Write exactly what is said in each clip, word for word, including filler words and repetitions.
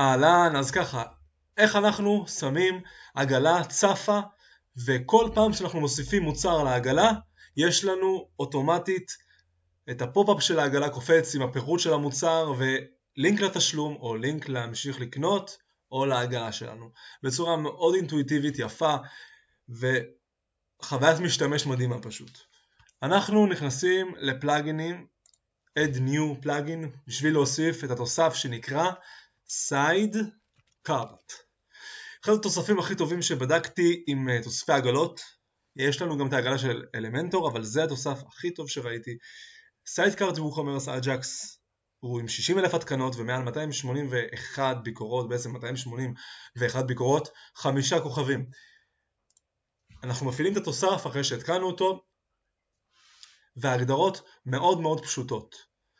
אהלן, אז ככה, איך אנחנו שמים עגלה צפה, וכל פעם שאנחנו מוסיפים מוצר לעגלה, יש לנו אוטומטית את הפופ-אפ של העגלה קופץ עם הפירוט של המוצר, ולינק לתשלום, או לינק להמשיך לקנות, או לעגלה שלנו. בצורה מאוד אינטואיטיבית, יפה, וחוויית משתמש מדהימה פשוט. אנחנו נכנסים לפלאגינים, add new plugin, בשביל להוסיף את התוסף שנקרא Sidecart. אחד התוספים הכי טובים שבדקתי עם תוספי עגלות, יש לנו גם את העגלה של אלמנטור, אבל זה התוסף הכי טוב שראיתי. Sidecart WooCommerce Ajax הוא עם שישים אלף התקנות ומעל מאתיים שמונים ואחת ביקורות, בעצם מאתיים שמונים ואחת ביקורות, חמישה כוכבים. אנחנו מפעילים את התוסף אחרי שהתקנו אותו, וההגדרות מאוד מאוד פשוטות.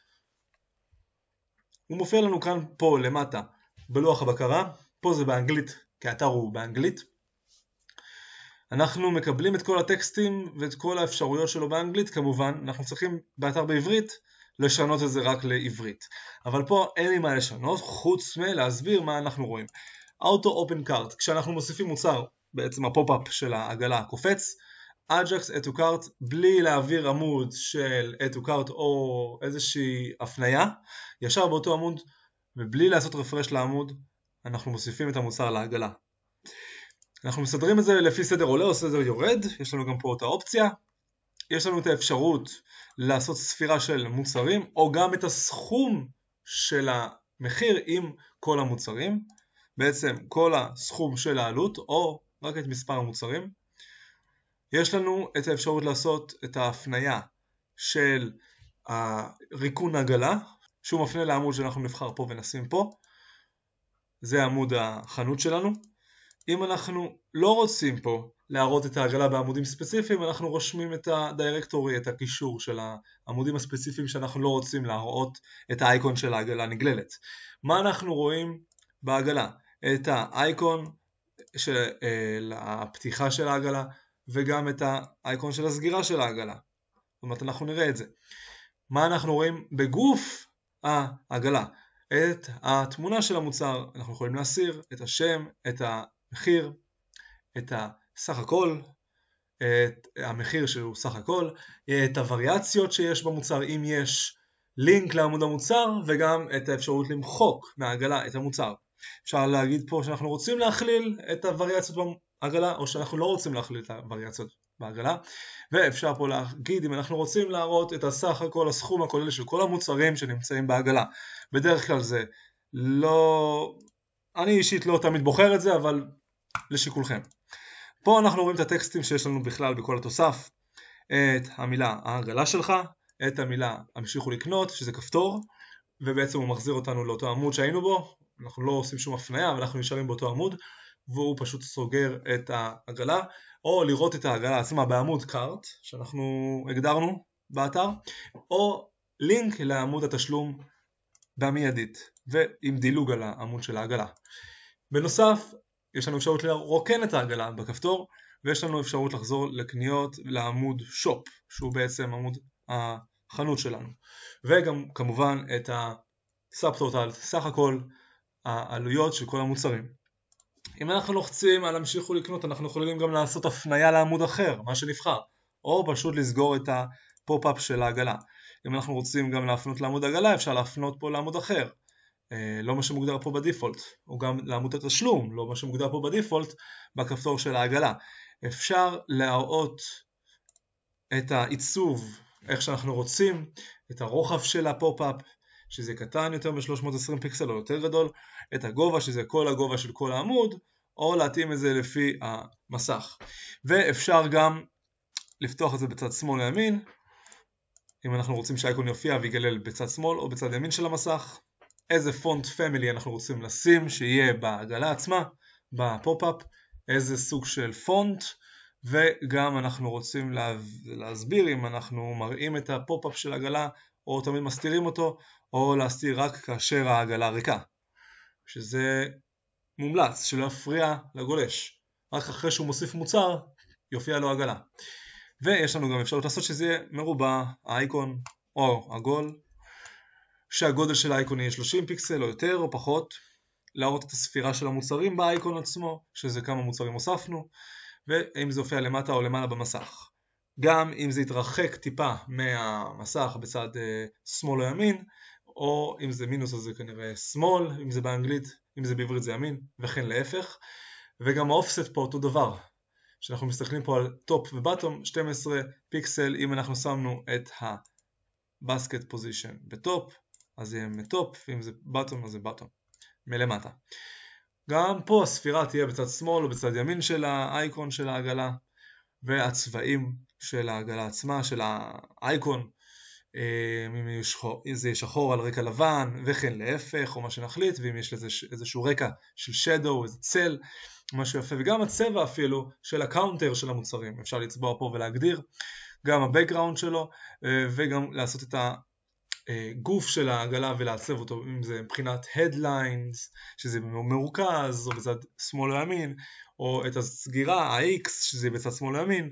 הוא מופיע לנו כאן פה למטה בלוח הבקרה, פה זה באנגלית, כי האתר הוא באנגלית. אנחנו מקבלים את כל הטקסטים ואת כל האפשרויות שלו באנגלית, כמובן, אנחנו צריכים באתר בעברית לשנות את זה רק לעברית. אבל פה אין לי מה לשנות, חוץ מלהסביר מה אנחנו רואים. Auto Open Cart, כשאנחנו מוסיפים מוצר, בעצם הפופ-אפ של העגלה קופץ, Ajax Add to Cart, בלי להעביר עמוד של Add to Cart או איזושהי הפניה, ישר באותו עמוד, ובלי לעשות רפרש לעמוד, אנחנו מוסיפים את המוצר לעגלה. אנחנו מסדרים את זה לפי סדר עולה או סדר יורד, יש לנו גם פה את האופציה, יש לנו את האפשרות לעשות ספירה של מוצרים, או גם את הסכום של המחיר עם כל המוצרים, בעצם כל הסכום של העלות, או רק את מספר המוצרים. יש לנו את האפשרות לעשות את ההפניה של ריקון עגלה, שהוא מפנה לעמוד שאנחנו נבחר פה ונשים פה. זה עמוד החנות שלנו. אם אנחנו לא רוצים פה להראות את העגלה בעמודים ספציפיים, אנחנו רושמים את הדירקטורי, את הקישור של העמודים הספציפיים שאנחנו לא רוצים להראות את האייקון של העגלה נגללת. מה אנחנו רואים בעגלה? את האייקון של הפתיחה של העגלה, וגם את האייקון של הסגירה של העגלה. זאת אומרת, אנחנו נראה את זה. מה אנחנו רואים בגוף העגלה? את התמונה של המוצר, אנחנו יכולים להסיר את השם, את המחיר, את הסך הכל, את המחיר שהוא סך הכל, את הווריאציות שיש במוצר, אם יש לינק לעמוד המוצר, וגם את האפשרות למחוק מהעגלה את המוצר. אפשר להגיד פה שאנחנו רוצים להכליל את הווריאציות בעגלה, או שאנחנו לא רוצים להכליל את הווריאציות בעגלה, ואפשר פה להגיד אם אנחנו רוצים להראות את הסך הכל, הסכום הכולל של כל המוצרים שנמצאים בעגלה. בדרך כלל זה לא, אני אישית לא תמיד בוחר את זה, אבל לשיקולכם. פה אנחנו רואים את הטקסטים שיש לנו בכלל בכל התוסף, את המילה העגלה שלך, את המילה המשיכו לקנות, שזה כפתור, ובעצם הוא מחזיר אותנו לאותו עמוד שהיינו בו. אנחנו לא עושים שום הפניה, אבל אנחנו נשארים באותו עמוד, והוא פשוט סוגר את העגלה, או לראות את העגלה עצמה בעמוד קארט, שאנחנו הגדרנו באתר, או לינק לעמוד התשלום במיידית, ועם דילוג על העמוד של העגלה. בנוסף, יש לנו אפשרות לרוקן את העגלה בכפתור, ויש לנו אפשרות לחזור לקניות לעמוד שופ, שהוא בעצם עמוד החנות שלנו. וגם כמובן את הסאבטוטל, סך הכל העלויות של כל המוצרים. אם אנחנו לוחצים על המשיכו לקנות, אנחנו יכולים גם לעשות הפניה לעמוד אחר, מה שנבחר, או פשוט לסגור את הפופ-אפ של העגלה. אם אנחנו רוצים גם להפנות לעמוד העגלה, אפשר להפנות פה לעמוד אחר, לא מה שמוגדר פה בדיפולט, או גם לעמוד התשלום, לא מה שמוגדר פה בדיפולט, בכפתור של העגלה. אפשר להראות את העיצוב, איך שאנחנו רוצים, את הרוחב של הפופ-אפ, שזה קטן יותר מ-שלוש מאות ועשרים פיקסל או יותר גדול, את הגובה שזה כל הגובה של כל העמוד, או להתאים את זה לפי המסך. ואפשר גם לפתוח את זה בצד שמאל לימין, אם אנחנו רוצים שהאייקון יופיע ויגלל בצד שמאל או בצד ימין של המסך, איזה פונט פמילי אנחנו רוצים לשים שיהיה בעגלה עצמה, בפופ-אפ, איזה סוג של פונט, וגם אנחנו רוצים להסביר אם אנחנו מראים את הפופ-אפ של העגלה, או תמיד מסתירים אותו, או להסתיר רק כאשר העגלה ריקה, שזה מומלץ, שלא יפריע לגולש, רק אחרי שהוא מוסיף מוצר, יופיע לו עגלה. ויש לנו גם אפשרות לעשות שזה יהיה מרובע, האייקון או עגול, שהגודל של האייקון יהיה שלושים פיקסל או יותר או פחות, להראות את הספירה של המוצרים באייקון עצמו, שזה כמה מוצרים הוספנו, ואם זה הופיע למטה או למעלה במסך. גם אם זה יתרחק טיפה מהמסך בצד שמאל או ימין, או אם זה מינוס אז זה כנראה שמאל, אם זה באנגלית, אם זה בעברית זה ימין, וכן להפך. וגם האופסט פה אותו דבר, שאנחנו מסתכלים פה על טופ ובטום, שתים עשרה פיקסל, אם אנחנו שמנו את ה-basket position בטופ, אז זה יהיה מטופ, ואם זה בטום אז זה בטום, מלמטה. גם פה הספירה תהיה בצד שמאל או בצד ימין של האייקון של העגלה, והצבעים של העגלה עצמה, של האייקון, אם זה שחור על רקע לבן, וכן להפך, או מה שנחליט, ואם יש לזה איזשהו רקע של שדו, איזה צל, משהו יפה, וגם הצבע אפילו של הקאונטר של המוצרים, אפשר לצבוע פה ולהגדיר, גם הבקגראונד שלו, וגם לעשות את הגוף של העגלה ולעצב אותו, אם זה מבחינת headlines, שזה מרוכז, או בצד שמאל או ימין, או את הסגירה, ה-X, שזה בצד שמאל או ימין,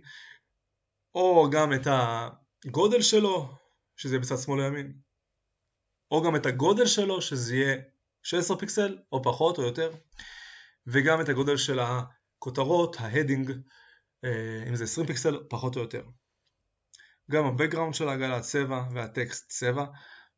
או גם את הגודל שלו, שזה בצד שמאל או ימין, או גם את הגודל שלו, שזה יהיה שש עשרה פיקסל, או פחות או יותר, וגם את הגודל של הכותרות, ההדינג, אם זה עשרים פיקסל, פחות או יותר. גם הבקגראונד של העגלה, הצבע, והטקסט צבע,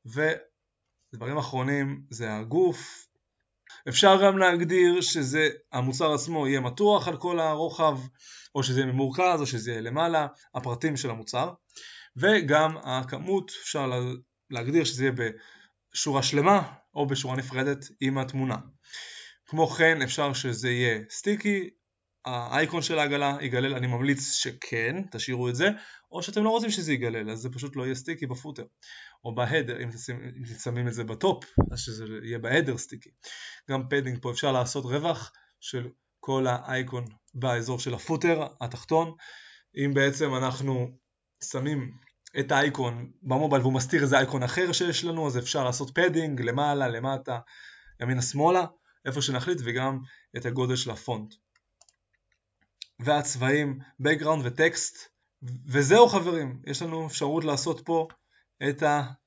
ודברים אחרונים זה הגוף. אפשר גם להגדיר שזה, המוצר עצמו יהיה מתוח על כל הרוחב, או שזה יהיה ממורכז, או שזה יהיה למעלה, הפרטים של המוצר. וגם הכמות, אפשר להגדיר שזה יהיה בשורה שלמה, או בשורה נפרדת עם התמונה. כמו כן אפשר שזה יהיה סטיקי, האייקון של העגלה יגלל, אני ממליץ שכן, תשאירו את זה, או שאתם לא רוצים שזה יגלל, אז זה פשוט לא יהיה סטיקי בפוטר, או בהדר, אם תשמים את זה בטופ, אז שזה יהיה בהדר סטיקי. גם פדינג פה אפשר לעשות רווח של כל האייקון באזור של הפוטר התחתון, אם בעצם אנחנו שמים את האייקון במובייל והוא מסתיר איזה אייקון אחר שיש לנו, אז אפשר לעשות פדינג למעלה, למטה, ימינה שמאלה, איפה שנחליט, וגם את הגודל של הפונט. והצבעים, background וטקסט, וזהו חברים, יש לנו אפשרות לעשות פה את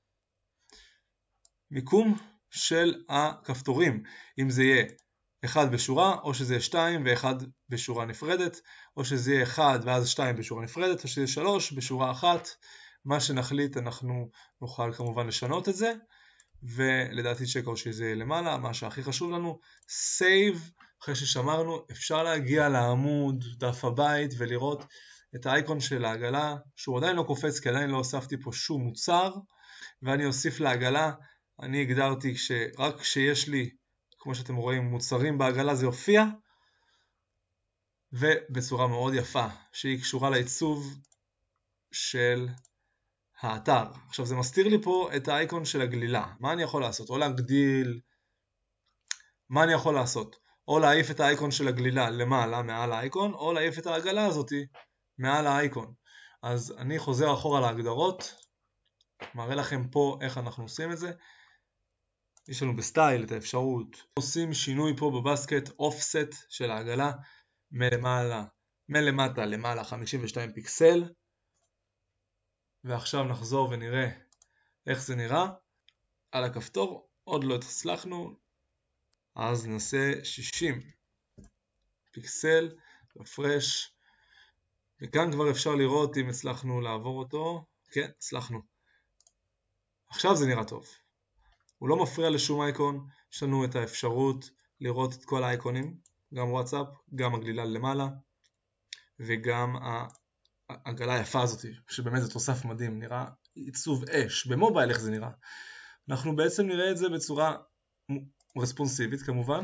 המיקום של הכפתורים, אם זה יהיה אחד בשורה, או שזה יהיה שתיים ואחד בשורה נפרדת, או שזה יהיה אחד ואז שתיים בשורה נפרדת, או שזה יהיה שלוש בשורה אחת, מה שנחליט אנחנו נוכל כמובן לשנות את זה, ולדעתי צ'קאוט שזה יהיה למעלה, מה שהכי חשוב לנו, save, אחרי ששמרנו, אפשר להגיע לעמוד דף הבית ולראות את האייקון של העגלה, שהוא עדיין לא קופץ כי עדיין לא הוספתי פה שום מוצר, ואני אוסיף לעגלה, אני הגדרתי שרק כשיש לי, כמו שאתם רואים, מוצרים בעגלה זה יופיע, ובצורה מאוד יפה, שהיא קשורה לעיצוב של האתר. עכשיו זה מסתיר לי פה את האייקון של הגלילה, מה אני יכול לעשות? או להגדיל, מה אני יכול לעשות? או להעיף את האייקון של הגלילה למעלה, מעל האייקון, או להעיף את העגלה הזאת מעל האייקון. אז אני חוזר אחורה להגדרות, מראה לכם פה איך אנחנו עושים את זה. יש לנו בסטייל את האפשרות, עושים שינוי פה בבסקט, אופסט של העגלה, מלמעלה, מלמטה למעלה חמישים ושתיים פיקסל, ועכשיו נחזור ונראה איך זה נראה על הכפתור, עוד לא הצלחנו, אז נעשה שישים פיקסל, רפרש, וכאן כבר אפשר לראות אם הצלחנו לעבור אותו, כן, הצלחנו. עכשיו זה נראה טוב, הוא לא מפריע לשום אייקון, יש לנו את האפשרות לראות את כל האייקונים, גם וואטסאפ, גם הגלילה למעלה, וגם העגלה היפה הזאת, שבאמת זה תוסף מדהים, נראה עיצוב אש, במובייל איך זה נראה. אנחנו בעצם נראה את זה בצורה רספונסיבית כמובן,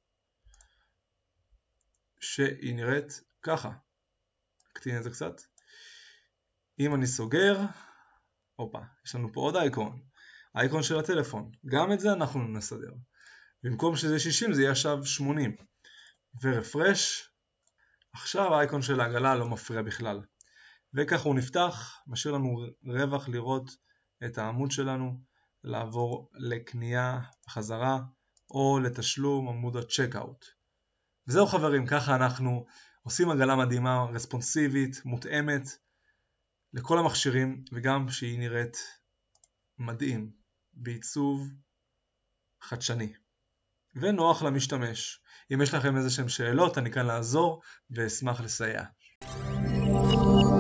שהיא נראית ככה. נקטין את זה קצת. אם אני סוגר, אופה, יש לנו פה עוד אייקון, האייקון של הטלפון, גם את זה אנחנו נסדר. במקום שזה שישים זה יהיה עכשיו שמונים. ורפרש, עכשיו האייקון של העגלה לא מפריע בכלל. וכך הוא נפתח, משאיר לנו רווח לראות את העמוד שלנו, לעבור לקנייה חזרה, או לתשלום עמוד הצ'קאוט. וזהו חברים, ככה אנחנו עושים עגלה מדהימה, רספונסיבית, מותאמת, לכל המכשירים, וגם שהיא נראית מדהים, בעיצוב חדשני. ונוח למשתמש. אם יש לכם איזה שהן שאלות, אני כאן לעזור ואשמח לסייע.